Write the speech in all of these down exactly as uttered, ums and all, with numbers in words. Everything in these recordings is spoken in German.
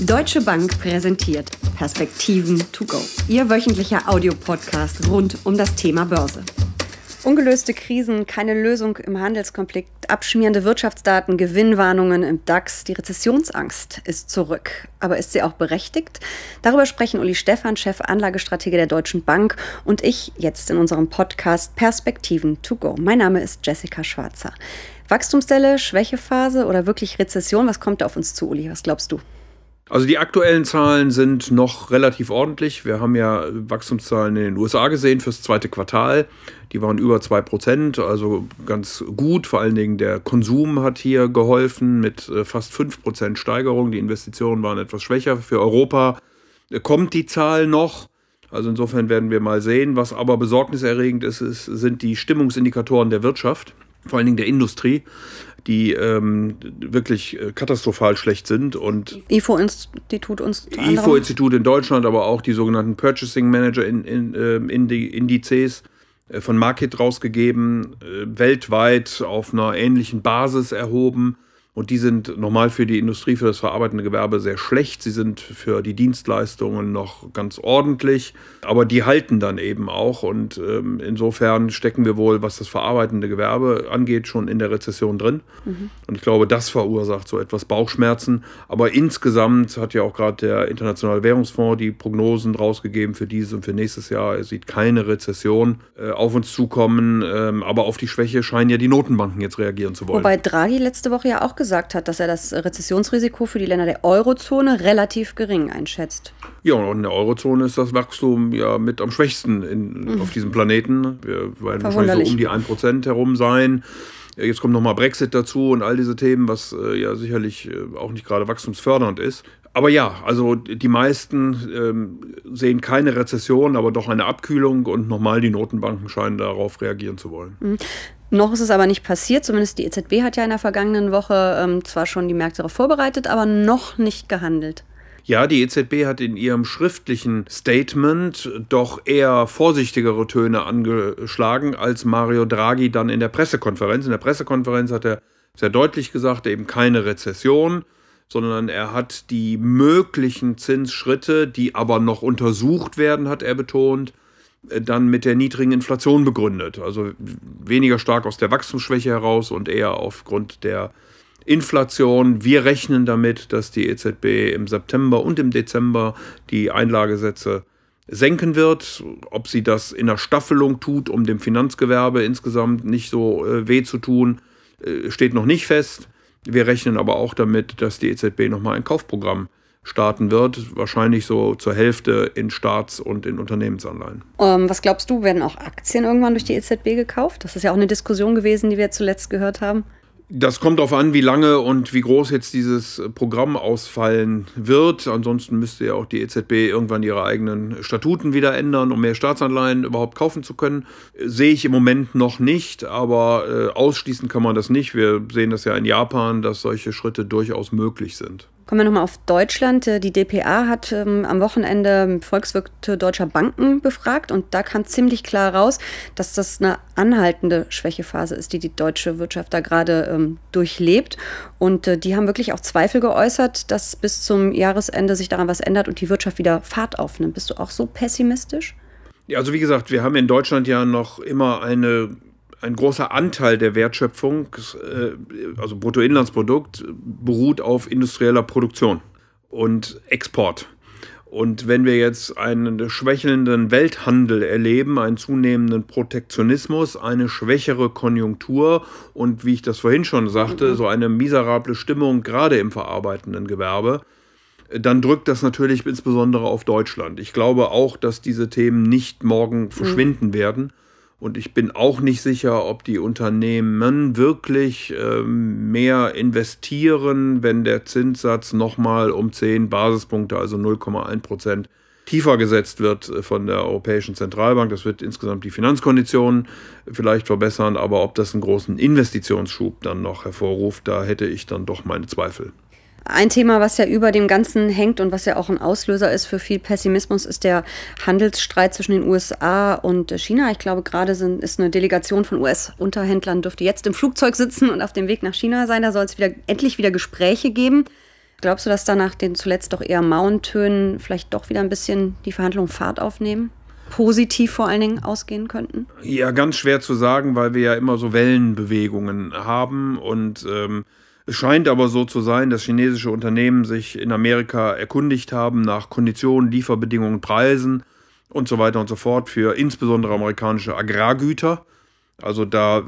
Deutsche Bank präsentiert Perspektiven to go. Ihr wöchentlicher Audiopodcast rund um das Thema Börse. Ungelöste Krisen, keine Lösung im Handelskonflikt, abschmierende Wirtschaftsdaten, Gewinnwarnungen im DAX. Die Rezessionsangst ist zurück. Aber ist sie auch berechtigt? Darüber sprechen Uli Stephan, Chef Anlagestratege der Deutschen Bank, und ich jetzt in unserem Podcast Perspektiven to go. Mein Name ist Jessica Schwarzer. Wachstumsdelle, Schwächephase oder wirklich Rezession? Was kommt da auf uns zu, Uli? Was glaubst du? Also die aktuellen Zahlen sind noch relativ ordentlich. Wir haben ja Wachstumszahlen in den U S A gesehen fürs zweite Quartal. Die waren über zwei Prozent, also ganz gut. Vor allen Dingen der Konsum hat hier geholfen mit fast fünf Prozent Steigerung. Die Investitionen waren etwas schwächer. Für Europa kommt die Zahl noch. Also insofern werden wir mal sehen. Was aber besorgniserregend ist, ist sind die Stimmungsindikatoren der Wirtschaft, vor allen Dingen der Industrie, die ähm, wirklich äh, katastrophal schlecht sind. Und I F O-Institut uns I F O-Institut in Deutschland, aber auch die sogenannten Purchasing Manager in, in, äh, in die Indizes äh, von Market rausgegeben, äh, weltweit auf einer ähnlichen Basis erhoben. Und die sind normal für die Industrie, für das verarbeitende Gewerbe sehr schlecht. Sie sind für die Dienstleistungen noch ganz ordentlich, aber die halten dann eben auch. Und ähm, insofern stecken wir wohl, was das verarbeitende Gewerbe angeht, schon in der Rezession drin. Mhm. Und ich glaube, das verursacht so etwas Bauchschmerzen. Aber insgesamt hat ja auch gerade der Internationale Währungsfonds die Prognosen rausgegeben für dieses und für nächstes Jahr. Er sieht keine Rezession äh, auf uns zukommen. Ähm, aber auf die Schwäche scheinen ja die Notenbanken jetzt reagieren zu wollen. Wobei Draghi letzte Woche ja auch gesagt hat, dass er das Rezessionsrisiko für die Länder der Eurozone relativ gering einschätzt. Ja, und in der Eurozone ist das Wachstum ja mit am schwächsten in, mhm. auf diesem Planeten. Wir werden wahrscheinlich so um die ein Prozent herum sein. Jetzt kommt nochmal Brexit dazu und all diese Themen, was äh, ja sicherlich äh, auch nicht gerade wachstumsfördernd ist. Aber ja, also die meisten ähm, sehen keine Rezession, aber doch eine Abkühlung, und nochmal die Notenbanken scheinen darauf reagieren zu wollen. Mhm. Noch ist es aber nicht passiert, zumindest die E Z B hat ja in der vergangenen Woche ähm, zwar schon die Märkte darauf vorbereitet, aber noch nicht gehandelt. Ja, die E Z B hat in ihrem schriftlichen Statement doch eher vorsichtigere Töne angeschlagen als Mario Draghi dann in der Pressekonferenz. In der Pressekonferenz hat er sehr deutlich gesagt, eben keine Rezession, sondern er hat die möglichen Zinsschritte, die aber noch untersucht werden, hat er betont, dann mit der niedrigen Inflation begründet. Also weniger stark aus der Wachstumsschwäche heraus und eher aufgrund der Inflation. Wir rechnen damit, dass die E Z B im September und im Dezember die Einlagesätze senken wird. Ob sie das in einer Staffelung tut, um dem Finanzgewerbe insgesamt nicht so äh, weh zu tun, äh, steht noch nicht fest. Wir rechnen aber auch damit, dass die E Z B nochmal ein Kaufprogramm starten wird, wahrscheinlich so zur Hälfte in Staats- und in Unternehmensanleihen. Ähm, was glaubst du, werden auch Aktien irgendwann durch die E Z B gekauft? Das ist ja auch eine Diskussion gewesen, die wir zuletzt gehört haben. Das kommt darauf an, wie lange und wie groß jetzt dieses Programm ausfallen wird. Ansonsten müsste ja auch die E Z B irgendwann ihre eigenen Statuten wieder ändern, um mehr Staatsanleihen überhaupt kaufen zu können. Sehe ich im Moment noch nicht, aber äh, ausschließen kann man das nicht. Wir sehen das ja in Japan, dass solche Schritte durchaus möglich sind. Kommen wir nochmal auf Deutschland. Die D P A hat ähm, am Wochenende Volkswirte deutscher Banken befragt, und da kam ziemlich klar raus, dass das eine anhaltende Schwächephase ist, die die deutsche Wirtschaft da gerade ähm, durchlebt. Und äh, die haben wirklich auch Zweifel geäußert, dass bis zum Jahresende sich daran was ändert und die Wirtschaft wieder Fahrt aufnimmt. Bist du auch so pessimistisch? Ja, also wie gesagt, wir haben in Deutschland ja noch immer eine Ein großer Anteil der Wertschöpfung, also Bruttoinlandsprodukt, beruht auf industrieller Produktion und Export. Und wenn wir jetzt einen schwächelnden Welthandel erleben, einen zunehmenden Protektionismus, eine schwächere Konjunktur und, wie ich das vorhin schon sagte, mhm. so eine miserable Stimmung gerade im verarbeitenden Gewerbe, dann drückt das natürlich insbesondere auf Deutschland. Ich glaube auch, dass diese Themen nicht morgen verschwinden mhm. werden. Und ich bin auch nicht sicher, ob die Unternehmen wirklich ähm, mehr investieren, wenn der Zinssatz nochmal um zehn Basispunkte, also null Komma eins Prozent, tiefer gesetzt wird von der Europäischen Zentralbank. Das wird insgesamt die Finanzkonditionen vielleicht verbessern, aber ob das einen großen Investitionsschub dann noch hervorruft, da hätte ich dann doch meine Zweifel. Ein Thema, was ja über dem Ganzen hängt und was ja auch ein Auslöser ist für viel Pessimismus, ist der Handelsstreit zwischen den U S A und China. Ich glaube, gerade sind, ist eine Delegation von U S-Unterhändlern, dürfte jetzt im Flugzeug sitzen und auf dem Weg nach China sein. Da soll es wieder, endlich wieder Gespräche geben. Glaubst du, dass danach den zuletzt doch eher mauen Tönen vielleicht doch wieder ein bisschen die Verhandlungen Fahrt aufnehmen? Positiv vor allen Dingen ausgehen könnten? Ja, ganz schwer zu sagen, weil wir ja immer so Wellenbewegungen haben. Und ähm, es scheint aber so zu sein, dass chinesische Unternehmen sich in Amerika erkundigt haben nach Konditionen, Lieferbedingungen, Preisen und so weiter und so fort für insbesondere amerikanische Agrargüter. Also da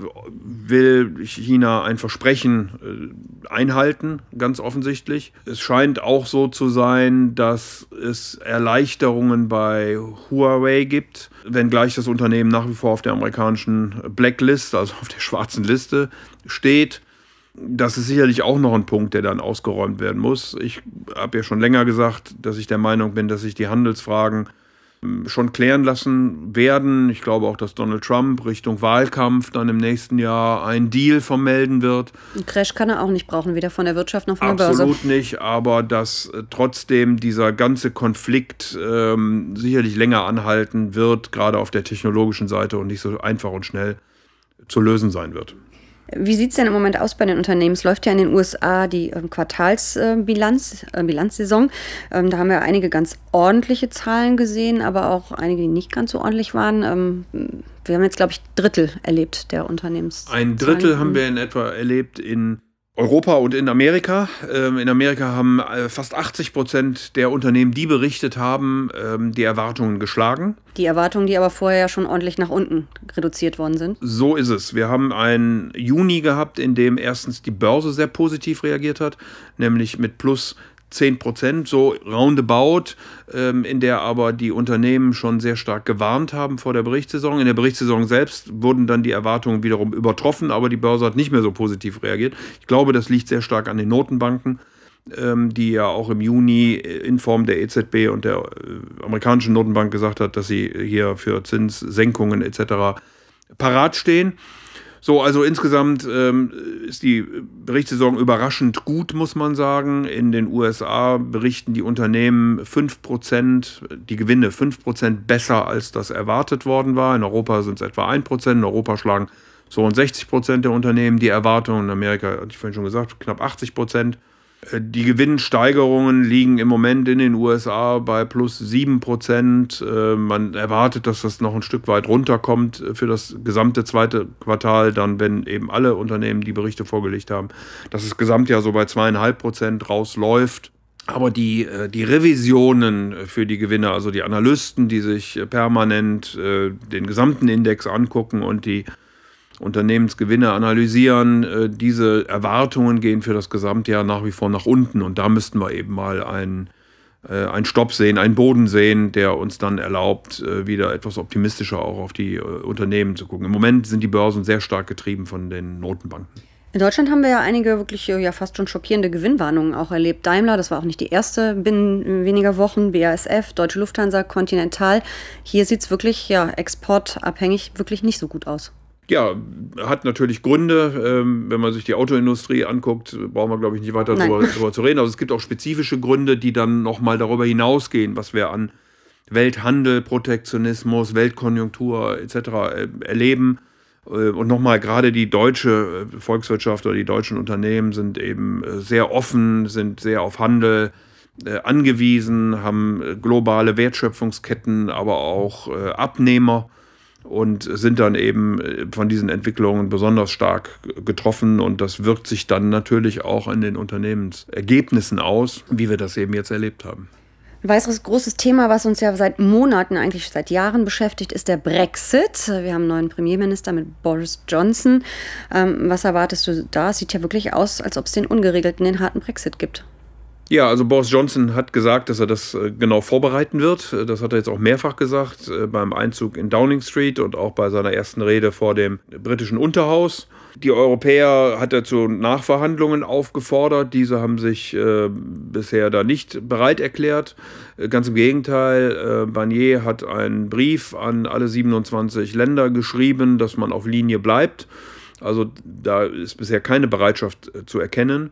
will China ein Versprechen äh, einhalten, ganz offensichtlich. Es scheint auch so zu sein, dass es Erleichterungen bei Huawei gibt, wenngleich das Unternehmen nach wie vor auf der amerikanischen Blacklist, also auf der schwarzen Liste, steht. Das ist sicherlich auch noch ein Punkt, der dann ausgeräumt werden muss. Ich habe ja schon länger gesagt, dass ich der Meinung bin, dass sich die Handelsfragen schon klären lassen werden. Ich glaube auch, dass Donald Trump Richtung Wahlkampf dann im nächsten Jahr einen Deal vermelden wird. Ein Crash kann er auch nicht brauchen, weder von der Wirtschaft noch von der Börse. Absolut nicht, aber dass äh, trotzdem dieser ganze Konflikt ähm, sicherlich länger anhalten wird, gerade auf der technologischen Seite und nicht so einfach und schnell zu lösen sein wird. Wie sieht es denn im Moment aus bei den Unternehmen? Es läuft ja in den U S A die ähm, Quartalsbilanz, äh, Bilanzsaison. Ähm, da haben wir einige ganz ordentliche Zahlen gesehen, aber auch einige, die nicht ganz so ordentlich waren. Ähm, wir haben jetzt, glaube ich, Drittel erlebt der Unternehmenszahlen. Ein Drittel haben wir in etwa erlebt in Europa und in Amerika. Ähm, in Amerika haben äh, fast achtzig Prozent der Unternehmen, die berichtet haben, ähm, die Erwartungen geschlagen. Die Erwartungen, die aber vorher ja schon ordentlich nach unten reduziert worden sind. So ist es. Wir haben einen Juni gehabt, in dem erstens die Börse sehr positiv reagiert hat, nämlich mit plus zehn Prozent, so roundabout, ähm, in der aber die Unternehmen schon sehr stark gewarnt haben vor der Berichtssaison. In der Berichtssaison selbst wurden dann die Erwartungen wiederum übertroffen, aber die Börse hat nicht mehr so positiv reagiert. Ich glaube, das liegt sehr stark an den Notenbanken, ähm, die ja auch im Juni in Form der E Z B und der äh, amerikanischen Notenbank gesagt hat, dass sie hier für Zinssenkungen et cetera parat stehen. So, also insgesamt ähm, ist die Berichtssaison überraschend gut, muss man sagen. In den U S A berichten die Unternehmen fünf Prozent, die Gewinne fünf Prozent besser, als das erwartet worden war. In Europa sind es etwa ein Prozent. In Europa schlagen zweiundsechzig Prozent der Unternehmen die Erwartungen. In Amerika, hatte ich vorhin schon gesagt, knapp achtzig Prozent. Die Gewinnsteigerungen liegen im Moment in den U S A bei plus sieben Prozent. Man erwartet, dass das noch ein Stück weit runterkommt für das gesamte zweite Quartal, dann wenn eben alle Unternehmen die Berichte vorgelegt haben, dass das Gesamtjahr so bei zwei Komma fünf Prozent rausläuft. Aber die, die Revisionen für die Gewinne, also die Analysten, die sich permanent den gesamten Index angucken und die Unternehmensgewinne analysieren, diese Erwartungen gehen für das Gesamtjahr nach wie vor nach unten. Und da müssten wir eben mal einen, einen Stopp sehen, einen Boden sehen, der uns dann erlaubt, wieder etwas optimistischer auch auf die Unternehmen zu gucken. Im Moment sind die Börsen sehr stark getrieben von den Notenbanken. In Deutschland haben wir ja einige wirklich ja fast schon schockierende Gewinnwarnungen auch erlebt. Daimler, das war auch nicht die erste binnen weniger Wochen, B A S F, Deutsche Lufthansa, Continental. Hier sieht es wirklich ja exportabhängig wirklich nicht so gut aus. Ja, hat natürlich Gründe. Ähm, wenn man sich die Autoindustrie anguckt, brauchen wir, glaube ich, nicht weiter darüber, darüber zu reden. Also es gibt auch spezifische Gründe, die dann nochmal darüber hinausgehen, was wir an Welthandel, Protektionismus, Weltkonjunktur et cetera äh, erleben. Äh, und nochmal, gerade die deutsche Volkswirtschaft oder die deutschen Unternehmen sind eben sehr offen, sind sehr auf Handel äh, angewiesen, haben globale Wertschöpfungsketten, aber auch äh, Abnehmer. Und sind dann eben von diesen Entwicklungen besonders stark getroffen. Und das wirkt sich dann natürlich auch in den Unternehmensergebnissen aus, wie wir das eben jetzt erlebt haben. Ein weiteres großes Thema, was uns ja seit Monaten, eigentlich seit Jahren beschäftigt, ist der Brexit. Wir haben einen neuen Premierminister mit Boris Johnson. Ähm, was erwartest du da? Es sieht ja wirklich aus, als ob es den ungeregelten, den harten Brexit gibt. Ja, also Boris Johnson hat gesagt, dass er das genau vorbereiten wird. Das hat er jetzt auch mehrfach gesagt, beim Einzug in Downing Street und auch bei seiner ersten Rede vor dem britischen Unterhaus. Die Europäer hat er zu Nachverhandlungen aufgefordert. Diese haben sich äh, bisher da nicht bereit erklärt. Ganz im Gegenteil, äh, Barnier hat einen Brief an alle siebenundzwanzig Länder geschrieben, dass man auf Linie bleibt. Also da ist bisher keine Bereitschaft äh, zu erkennen.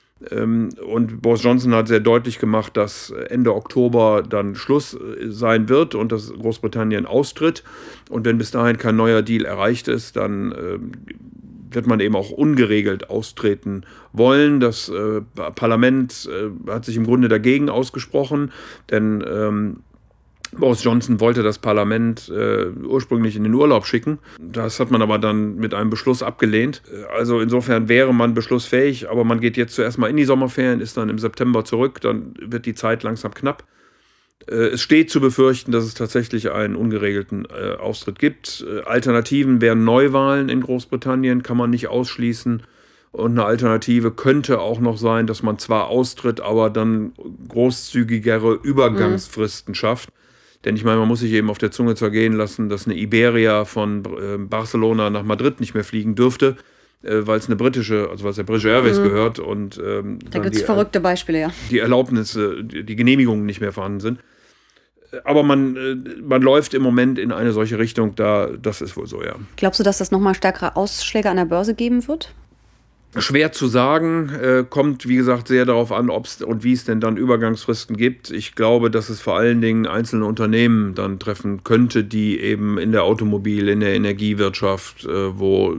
Und Boris Johnson hat sehr deutlich gemacht, dass Ende Oktober dann Schluss sein wird und dass Großbritannien austritt. Und wenn bis dahin kein neuer Deal erreicht ist, dann wird man eben auch ungeregelt austreten wollen. Das äh, Parlament äh, hat sich im Grunde dagegen ausgesprochen, denn ähm, Boris Johnson wollte das Parlament äh, ursprünglich in den Urlaub schicken. Das hat man aber dann mit einem Beschluss abgelehnt. Also insofern wäre man beschlussfähig, aber man geht jetzt zuerst mal in die Sommerferien, ist dann im September zurück, dann wird die Zeit langsam knapp. Äh, es steht zu befürchten, dass es tatsächlich einen ungeregelten äh, Austritt gibt. Äh, Alternativen wären Neuwahlen in Großbritannien, kann man nicht ausschließen. Und eine Alternative könnte auch noch sein, dass man zwar austritt, aber dann großzügigere Übergangsfristen mhm. schafft. Denn ich meine, man muss sich eben auf der Zunge zergehen lassen, dass eine Iberia von äh, Barcelona nach Madrid nicht mehr fliegen dürfte, äh, weil es eine britische, also weil es der British Airways mhm. gehört. Und, ähm, da gibt es verrückte Beispiele, ja. Die Erlaubnisse, die, die Genehmigungen nicht mehr vorhanden sind. Aber man, äh, man läuft im Moment in eine solche Richtung, da, das ist wohl so, ja. Glaubst du, dass das nochmal stärkere Ausschläge an der Börse geben wird? Schwer zu sagen, äh, kommt wie gesagt sehr darauf an, ob es und wie es denn dann Übergangsfristen gibt. Ich glaube, dass es vor allen Dingen einzelne Unternehmen dann treffen könnte, die eben in der Automobil-, in der Energiewirtschaft, äh, wo äh,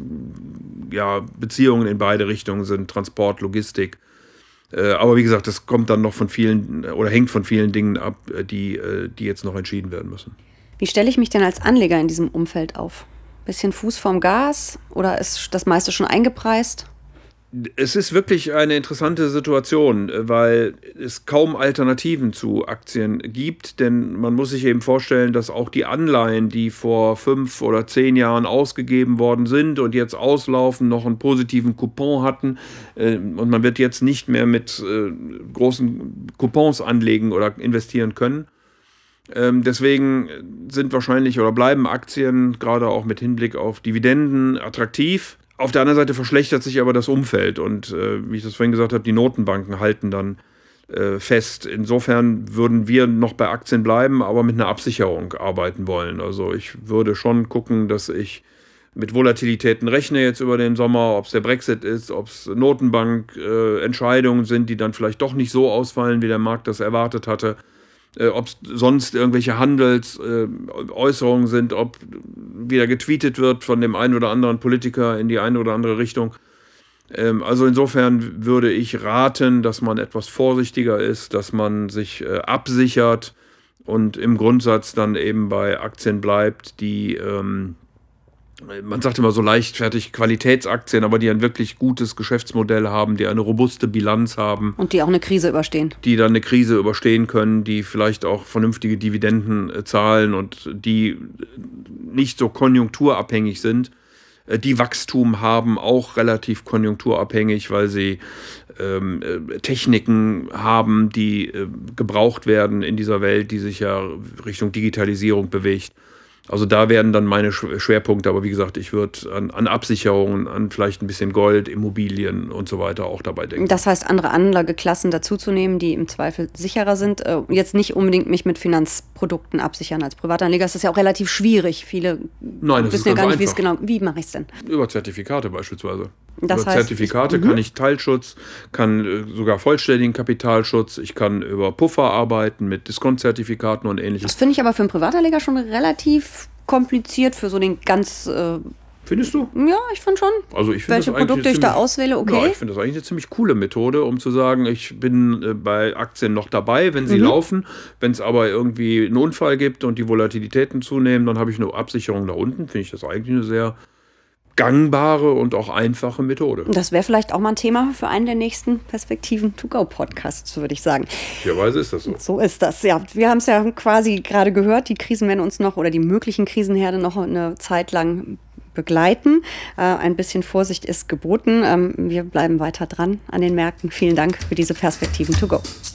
ja, Beziehungen in beide Richtungen sind, Transport, Logistik. Äh, aber wie gesagt, das kommt dann noch von vielen oder hängt von vielen Dingen ab, die, äh, die jetzt noch entschieden werden müssen. Wie stelle ich mich denn als Anleger in diesem Umfeld auf? Bisschen Fuß vorm Gas oder ist das meiste schon eingepreist? Es ist wirklich eine interessante Situation, weil es kaum Alternativen zu Aktien gibt, denn man muss sich eben vorstellen, dass auch die Anleihen, die vor fünf oder zehn Jahren ausgegeben worden sind und jetzt auslaufen, noch einen positiven Coupon hatten und man wird jetzt nicht mehr mit großen Coupons anlegen oder investieren können. Ähm, deswegen sind wahrscheinlich oder bleiben Aktien, gerade auch mit Hinblick auf Dividenden, attraktiv. Auf der anderen Seite verschlechtert sich aber das Umfeld und äh, wie ich das vorhin gesagt habe, die Notenbanken halten dann äh, fest. Insofern würden wir noch bei Aktien bleiben, aber mit einer Absicherung arbeiten wollen. Also ich würde schon gucken, dass ich mit Volatilitäten rechne jetzt über den Sommer, ob es der Brexit ist, ob es Notenbank-Entscheidungen äh, sind, die dann vielleicht doch nicht so ausfallen, wie der Markt das erwartet hatte. Äh, ob es sonst irgendwelche Handelsäußerungen äh, sind, ob wieder getweetet wird von dem einen oder anderen Politiker in die eine oder andere Richtung. Ähm, also insofern würde ich raten, dass man etwas vorsichtiger ist, dass man sich äh, absichert und im Grundsatz dann eben bei Aktien bleibt, die, ähm, man sagt immer so leichtfertig Qualitätsaktien, aber die ein wirklich gutes Geschäftsmodell haben, die eine robuste Bilanz haben. Und die auch eine Krise überstehen. Die dann eine Krise überstehen können, die vielleicht auch vernünftige Dividenden äh, zahlen und die nicht so konjunkturabhängig sind. Äh, die Wachstum haben, auch relativ konjunkturabhängig, weil sie ähm, äh, Techniken haben, die äh, gebraucht werden in dieser Welt, die sich ja Richtung Digitalisierung bewegt. Also da werden dann meine Schwerpunkte, aber wie gesagt, ich würde an, an Absicherungen, an vielleicht ein bisschen Gold, Immobilien und so weiter auch dabei denken. Das heißt, andere Anlageklassen dazuzunehmen, die im Zweifel sicherer sind. Jetzt nicht unbedingt mich mit Finanzprodukten absichern. Als Privatanleger ist das ja auch relativ schwierig. Viele Nein, das wissen ist ja ganz gar nicht, wie es einfach. genau. Wie mache ich es denn? Über Zertifikate beispielsweise. Das über heißt, Zertifikate ich, kann ich Teilschutz, kann äh, sogar vollständigen Kapitalschutz, ich kann über Puffer arbeiten mit Diskontzertifikaten und ähnliches. Das finde ich aber für einen Privatanleger schon relativ kompliziert für so den ganz... Äh, Findest du? Ja, ich finde schon. Also ich Welche das Produkte ich ziemlich, da auswähle, okay. Ja, ich finde das eigentlich eine ziemlich coole Methode, um zu sagen, ich bin äh, bei Aktien noch dabei, wenn sie mhm. laufen. Wenn es aber irgendwie einen Unfall gibt und die Volatilitäten zunehmen, dann habe ich eine Absicherung da unten. Finde ich das eigentlich eine sehr gangbare und auch einfache Methode. Das wäre vielleicht auch mal ein Thema für einen der nächsten Perspektiven-to-go-Podcasts, würde ich sagen. Möglicherweise ist das so. So ist das, ja. Wir haben es ja quasi gerade gehört, die Krisen werden uns noch oder die möglichen Krisenherde noch eine Zeit lang begleiten. Äh, ein bisschen Vorsicht ist geboten. Ähm, wir bleiben weiter dran an den Märkten. Vielen Dank für diese Perspektiven-to-go.